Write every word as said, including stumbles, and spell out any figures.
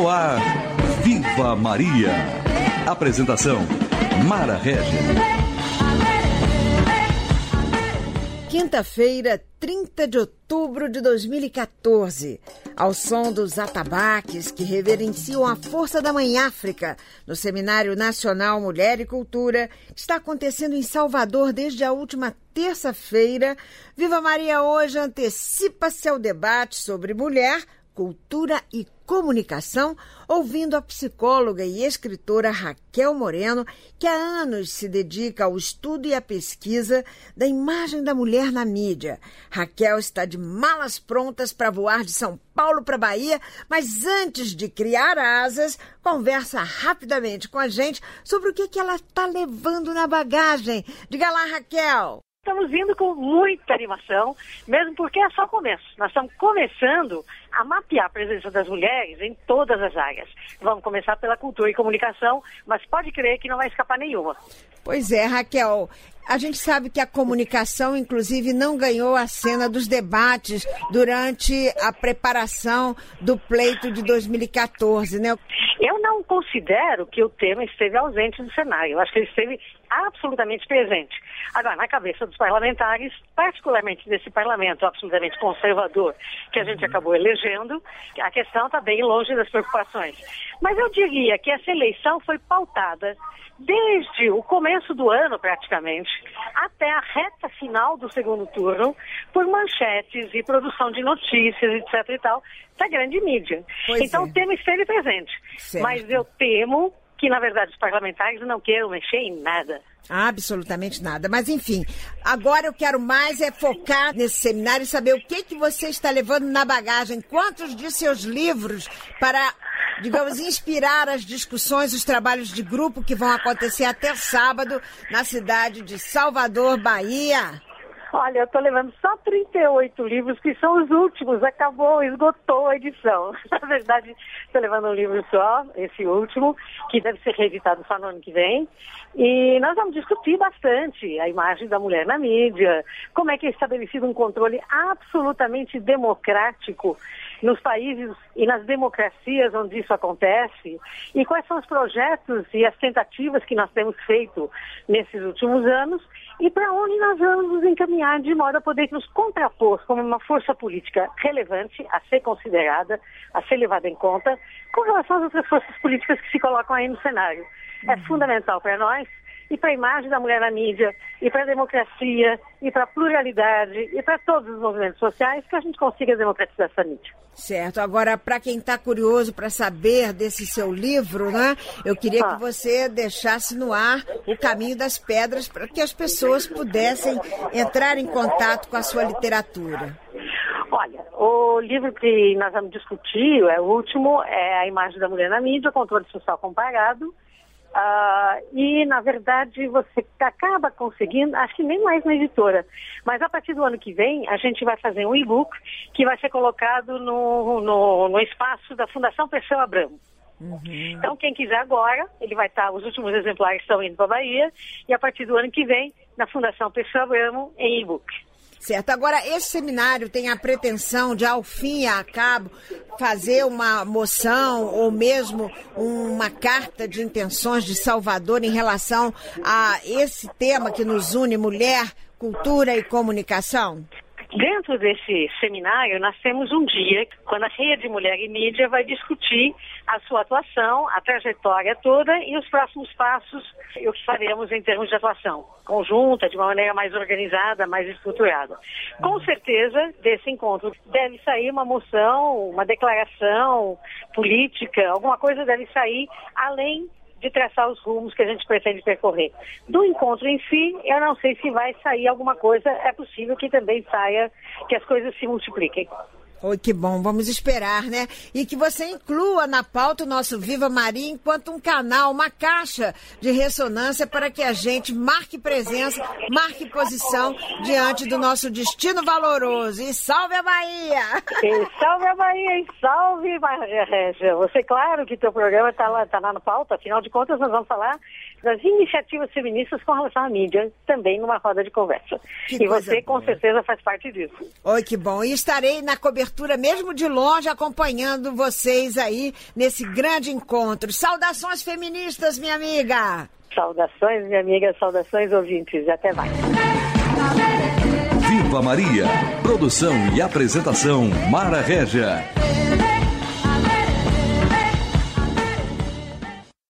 No ar, Viva Maria. Apresentação, Mara Regis. Quinta-feira, trinta de outubro de dois mil e quatorze. Ao som dos atabaques que reverenciam a força da Mãe África, no Seminário Nacional Mulher e Cultura, que está acontecendo em Salvador desde a última terça-feira, Viva Maria hoje antecipa-se ao debate sobre mulher, cultura e comunicação, ouvindo a psicóloga e escritora Raquel Moreno, que há anos se dedica ao estudo e à pesquisa da imagem da mulher na mídia. Raquel está de malas prontas para voar de São Paulo para Bahia, mas antes de criar asas, conversa rapidamente com a gente sobre o que, que ela está levando na bagagem. Diga lá, Raquel. Estamos vindo com muita animação, mesmo porque é só o começo. Nós estamos começando a mapear a presença das mulheres em todas as áreas. Vamos começar pela cultura e comunicação, mas pode crer que não vai escapar nenhuma. Pois é, Raquel. A gente sabe que a comunicação, inclusive, não ganhou a cena dos debates durante a preparação do pleito de dois mil e quatorze, né? Eu não considero que o tema esteve ausente do cenário. Eu acho que ele esteve absolutamente presente. Agora, na cabeça dos parlamentares, particularmente desse parlamento absolutamente conservador que a gente acabou elegendo, a questão está bem longe das preocupações. Mas eu diria que essa eleição foi pautada desde o começo do ano, praticamente, até a reta final do segundo turno, por manchetes e produção de notícias, etc e tal, da grande mídia. Pois então, é. O tema esteve presente. Certo. Mas eu temo que, na verdade, os parlamentares não queiram mexer em nada. Absolutamente nada. Mas, enfim, agora eu quero mais é focar nesse seminário e saber o que, que você está levando na bagagem, quantos de seus livros para, digamos, inspirar as discussões, os trabalhos de grupo que vão acontecer até sábado na cidade de Salvador, Bahia. Olha, eu estou levando só trinta e oito livros, que são os últimos, acabou, esgotou a edição. Na verdade, estou levando um livro só, esse último, que deve ser reeditado só no ano que vem. E nós vamos discutir bastante a imagem da mulher na mídia, como é que é estabelecido um controle absolutamente democrático nos países e nas democracias onde isso acontece, e quais são os projetos e as tentativas que nós temos feito nesses últimos anos, e para onde nós vamos nos encaminhar de modo a poder nos contrapor como uma força política relevante, a ser considerada, a ser levada em conta, com relação às outras forças políticas que se colocam aí no cenário. É fundamental para nós, e para a imagem da mulher na mídia, e para a democracia, e para a pluralidade, e para todos os movimentos sociais, que a gente consiga democratizar essa mídia. Certo. Agora, para quem está curioso para saber desse seu livro, né, eu queria ah. que você deixasse no ar o Caminho das Pedras para que as pessoas pudessem entrar em contato com a sua literatura. Olha, o livro que nós vamos discutir, é o último, é A Imagem da Mulher na Mídia, Controle Social Comparado. Uh, e, na verdade, você acaba conseguindo, acho que nem mais na editora, mas a partir do ano que vem, a gente vai fazer um e-book que vai ser colocado no, no, no espaço da Fundação Perseu Abramo. Uhum. Então, quem quiser agora, ele vai estar, os últimos exemplares estão indo para a Bahia, e a partir do ano que vem, na Fundação Perseu Abramo, em e-book. Certo. Agora, esse seminário tem a pretensão de, ao fim e a cabo, fazer uma moção ou mesmo uma carta de intenções de Salvador em relação a esse tema que nos une, mulher, cultura e comunicação? Dentro desse seminário, nós temos um dia, quando a Rede Mulher e Mídia vai discutir a sua atuação, a trajetória toda e os próximos passos e o que faremos em termos de atuação conjunta, de uma maneira mais organizada, mais estruturada. Com certeza, desse encontro deve sair uma moção, uma declaração política, alguma coisa deve sair além de traçar os rumos que a gente pretende percorrer. Do encontro em si, eu não sei se vai sair alguma coisa, é possível que também saia, que as coisas se multipliquem. Oi, que bom, vamos esperar, né? E que você inclua na pauta o nosso Viva Maria enquanto um canal, uma caixa de ressonância para que a gente marque presença, marque posição diante do nosso destino valoroso. E salve a Bahia! E salve a Bahia, e salve Maria Régia. Você, claro que teu programa está lá, tá lá na pauta, afinal de contas nós vamos falar das iniciativas feministas com relação à mídia, também numa roda de conversa. Que e você, com boa. certeza, faz parte disso. Oi, que bom. E estarei na cobertura cobertura, mesmo de longe, acompanhando vocês aí nesse grande encontro. Saudações feministas, minha amiga! Saudações, minha amiga, saudações, ouvintes. Até mais. Viva Maria! Produção e apresentação, Mara Régia.